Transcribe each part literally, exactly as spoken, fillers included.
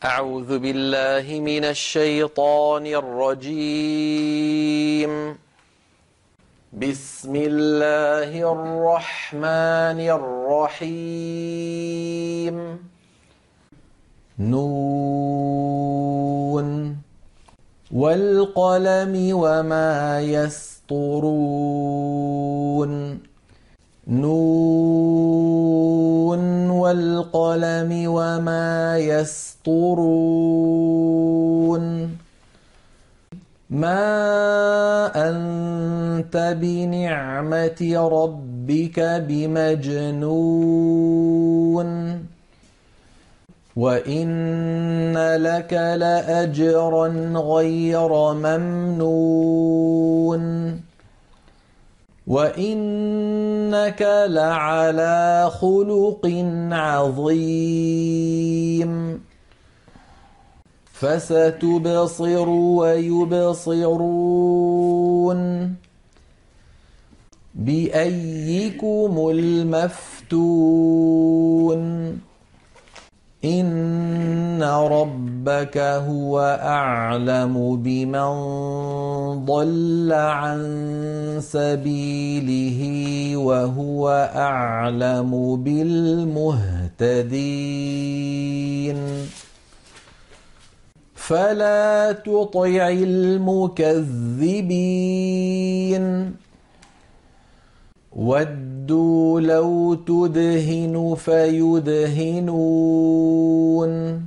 أعوذ بالله من الشيطان الرجيم. بسم الله الرحمن الرحيم. نون والقلم وما يسطرون. نون والقلم وما يسطرون. ما أنت بنعمة ربك بمجنون. وإن لك لأجرا غير ممنون. وإنك لعلى خلق عظيم. فستبصر ويبصرون. بأيكم المفتون. إن ربك هو أعلم بمن ضل عن سبيله وهو أعلم بالمهتدين. فلا تطع المكذبين. ودوا لو تدهن فيدهنون.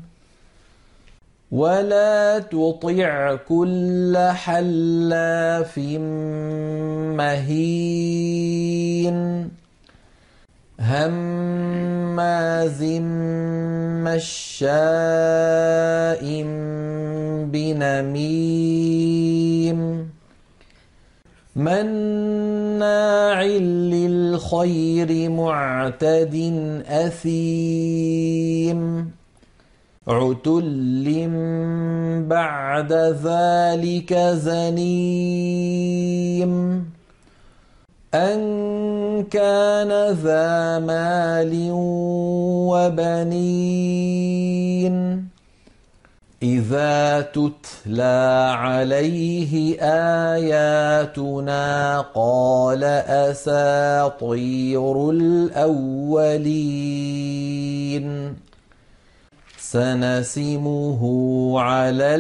ولا تطع كل حلاف مهين. هماز مشاء بنميم. مناع للخير معتد أثيم. عتل بعد ذلك زنيم. أن كان ذا مال وبنين. إذا تتلى عليه آياتنا قال أساطير الأولين. سنسمه على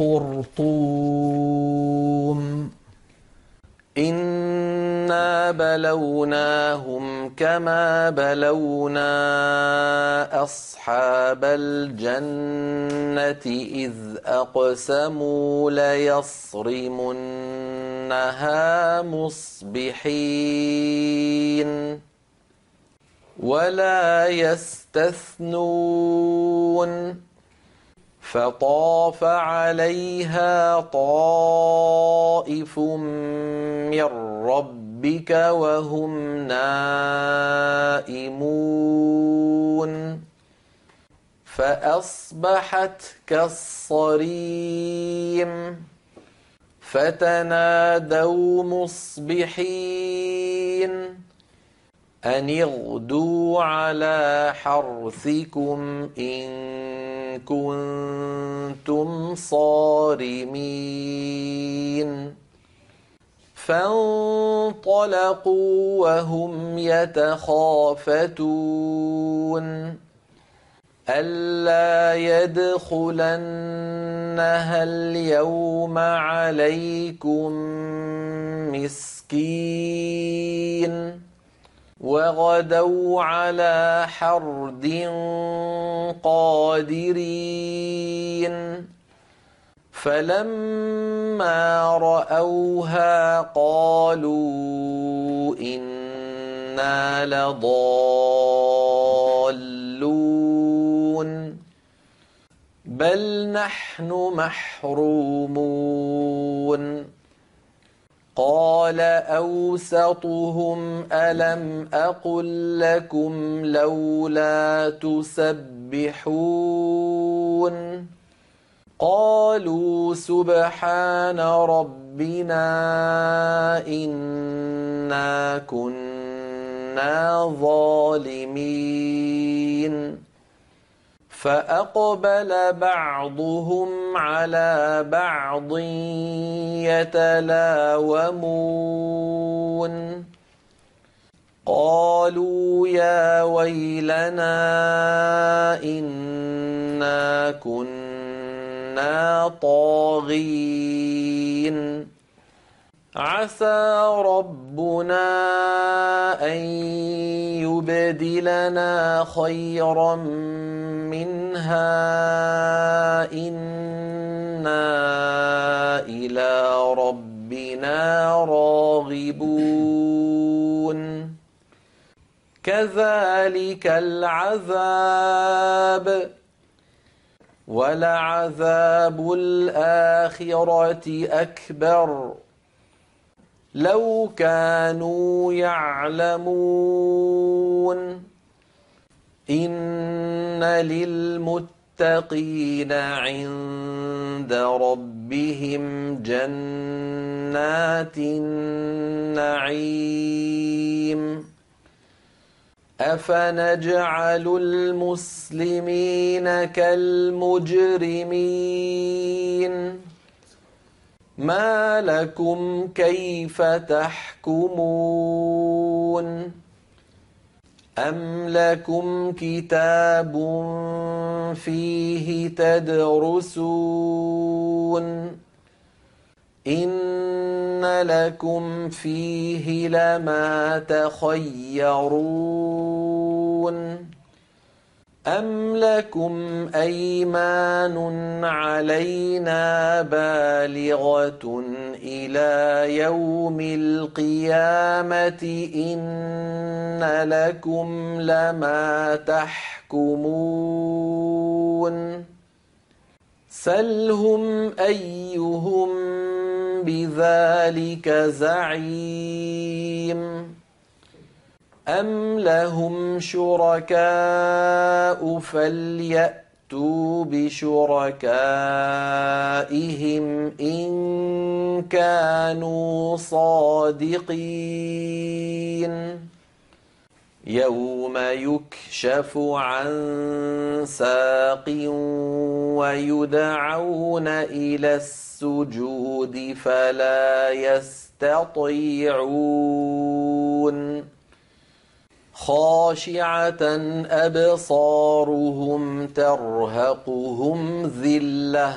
الخرطوم. إنا بلوناهم كما بلونا أصحاب الجنة إذ أقسموا ليصرمنها مصبحين. ولا يستثنون. فطاف عليها طائف من ربك وهم نائمون. فأصبحت كالصريم. فتنادوا مصبحين أن اغدوا على حرثكم إن كنتم صارمين. فانطلقوا وهم يتخافتون ألا يدخلنها اليوم عليكم مسكين. وغدوا على حرد قادرين. فلما رأوها قالوا إنا لضالون بل نحن محرومون. قال أوسطهم ألم أقل لكم لولا تسبحون. قالوا سبحان ربنا إنا كنا ظالمين. فأقبل بعضهم على بعض يتلاومون قالوا يا ويلنا إنا كنا طاغين عسى ربنا أن يبدلنا خيرا منها إنا إلى ربنا راغبون كذلك العذاب ولعذاب الآخرة أكبر لو كانوا يعلمون إن للمتقين عند ربهم جنات النعيم أفنجعل المسلمين كالمجرمين ما لكم كيف تحكمون أم لكم كتاب فيه تدرسون إن لكم فيه لما تخيرون أم لكم أيمان علينا بالغة إلى يوم القيامة إن لكم لما تحكمون سلهم أيهم بذلك زعيم أم لهم شركاء فليأتوا بشركائهم إن كانوا صادقين يوم يكشف عن ساق ويدعون إلى السجود فلا يستطيعون خاشعة أبصارهم ترهقهم ذلة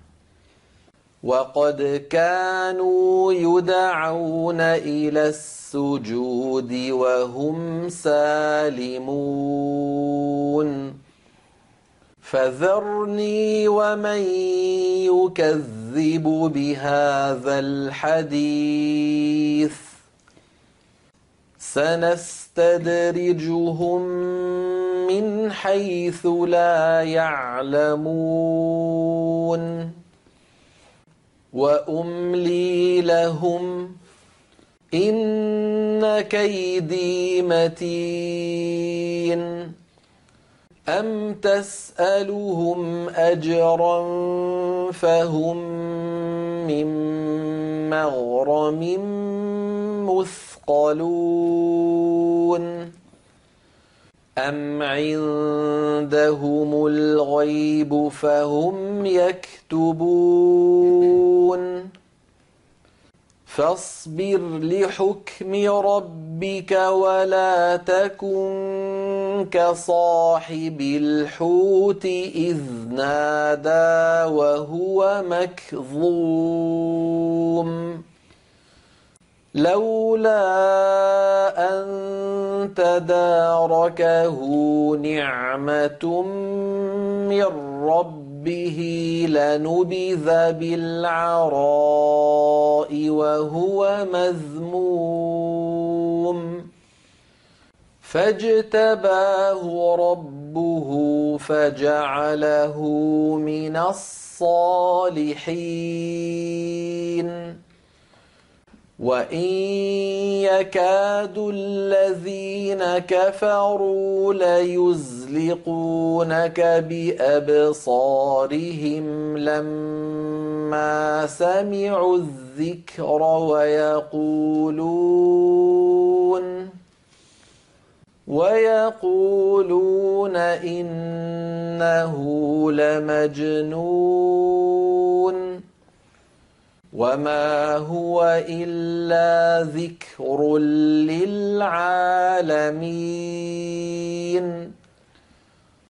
وقد كانوا يدعون إلى السجود وهم سالمون فذرني ومن يكذب بهذا الحديث سنستدرجهم من حيث لا يعلمون وأملي لهم إن كيدي متين أم تسألهم أجرا فهم من مغرم مثقلون أم عندهم الغيب فهم يكتبون فاصبر لحكم ربك ولا تكن كصاحب الحوت إذ نادى وهو مكظوم لولا أن تداركه نعمة من ربه لنبذ بالعراء وهو مذموم فاجتباه ربه فجعله من الصالحين وإن يكاد الذين كفروا ليزلقونك بأبصارهم لما سمعوا الذكر ويقولون ويقولون إنه لمجنون وما هو إلا ذكر للعالمين